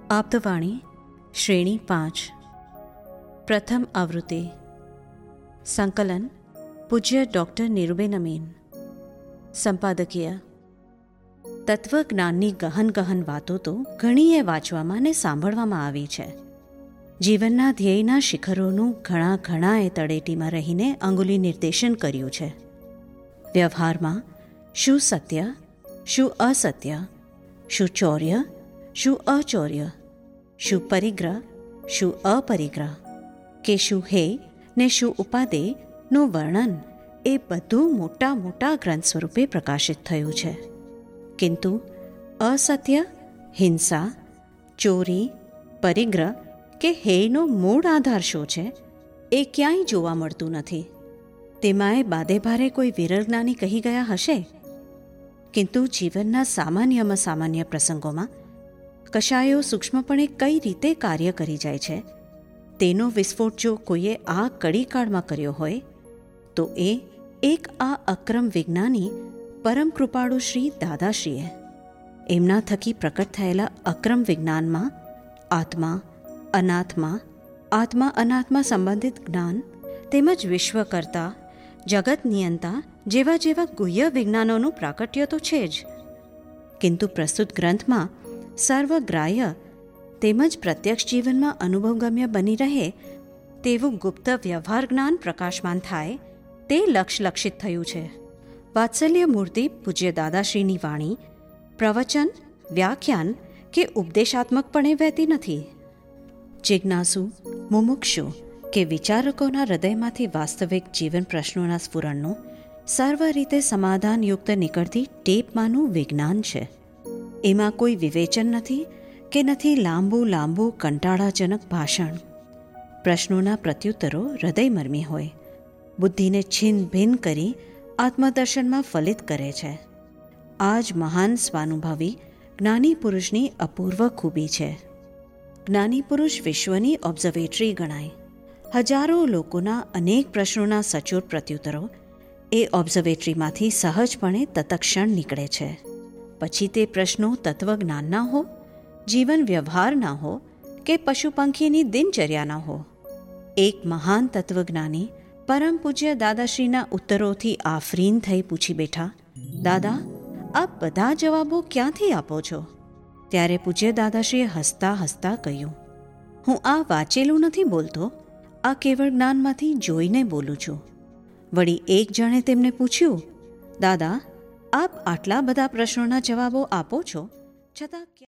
આપ્તવાણી શ્રેણી 5 પ્રથમ આવૃત્તિ. સંકલન પૂજ્ય ડૉક્ટર નીરુબેન અમીન. સંપાદકીય. તત્વજ્ઞાનની ગહન ગહન વાતો તો ઘણીએ વાંચવામાં ને સાંભળવામાં આવી છે. જીવનના ધ્યેયના શિખરોનું ઘણાએ તળેટીમાં રહીને અંગુલી નિર્દેશન કર્યું છે. વ્યવહારમાં શું સત્ય, શું અસત્ય, શું ચૌર્ય, શું અચૌર્ય, શું પરિગ્રહ, શું અપરિગ્રહ, કે શું હે ને શું ઉપાદેયનું વર્ણન એ બધું મોટા મોટા ગ્રંથ સ્વરૂપે પ્રકાશિત થયું છે. કિંતુ અસત્ય, હિંસા, ચોરી, પરિગ્રહ કે હેયનો મૂળ આધાર શું છે એ ક્યાંય જોવા મળતું નથી. તેમાંય બાદે ભારે કોઈ વિરલ જ્ઞાની કહી ગયા હશે. કિંતુ જીવનના સામાન્યમાં સામાન્ય પ્રસંગોમાં કશાયો સૂક્ષ્મપણે કઈ રીતે કાર્ય કરી જાય છે તેનો વિસ્ફોટ જો કોઈએ આ કડીકાળમાં કર્યો હોય તો એ એક આ અક્રમ વિજ્ઞાની પરમ કૃપાળુ શ્રી દાદાશ્રીએ એમના થકી પ્રકટ થયેલા અક્રમ વિજ્ઞાનમાં આત્મા અનાત્મા સંબંધિત જ્ઞાન તેમજ વિશ્વકર્તા, જગત નિયંતા જેવા ગુહ્ય વિજ્ઞાનોનું પ્રાકટ્ય તો છે જ, કિંતુ પ્રસ્તુત ગ્રંથમાં સર્વગ્રાહ્ય તેમજ પ્રત્યક્ષ જીવનમાં અનુભવગમ્ય બની રહે તેવું ગુપ્ત વ્યવહાર જ્ઞાન પ્રકાશમાન થાય તે લક્ષિત થયું છે. વાત્સલ્ય મૂર્તિ પૂજ્ય દાદાશ્રીની વાણી પ્રવચન, વ્યાખ્યાન કે ઉપદેશાત્મકપણે વહેતી નથી. જિજ્ઞાસુ, મુમુક્ષુ કે વિચારકોના હૃદયમાંથી વાસ્તવિક જીવન પ્રશ્નોના સ્ફુરણનું સર્વ રીતે સમાધાનયુક્ત નીકળતી ટેપમાંનું વિજ્ઞાન છે. એમાં કોઈ વિવેચન નથી કે નથી લાંબુ કંટાળાજનક ભાષણ. પ્રશ્નોના પ્રત્યુત્તરો હૃદયમર્મી હોય, બુદ્ધિને છિન્ન ભિન્ન કરી આત્મદર્શનમાં ફલિત કરે છે. આ જ મહાન સ્વાનુભાવી જ્ઞાની પુરુષની અપૂર્વ ખૂબી છે. જ્ઞાની પુરુષ વિશ્વની ઓબ્ઝર્વેટરી ગણાય. હજારો લોકોના અનેક પ્રશ્નોના સચોટ પ્રત્યુત્તરો એ ઓબ્ઝર્વેટરીમાંથી સહજપણે તત્ક્ષણ નીકળે છે. પછી તે પ્રશ્નો તત્વજ્ઞાનના હો, જીવન વ્યવહારના હો કે પશુ પંખીની દિનચર્યાના હો, એક મહાન તત્વજ્ઞાની પરમ પૂજ્ય દાદાશ્રીના ઉત્તરોથી આફરીન થઈ પૂછી બેઠા, દાદા, આપ બધા જવાબો ક્યાંથી આપો છો? ત્યારે પૂજ્ય દાદાશ્રીએ હસતા હસતા કહ્યું, હું આ વાંચેલું નથી બોલતો, આ કેવળ જ્ઞાનમાંથી જોઈને બોલું છું. વળી એક જણે તેમને પૂછ્યું, દાદા, આપ આટલા બધા પ્રશ્નોના જવાબો આપો છો, છતાં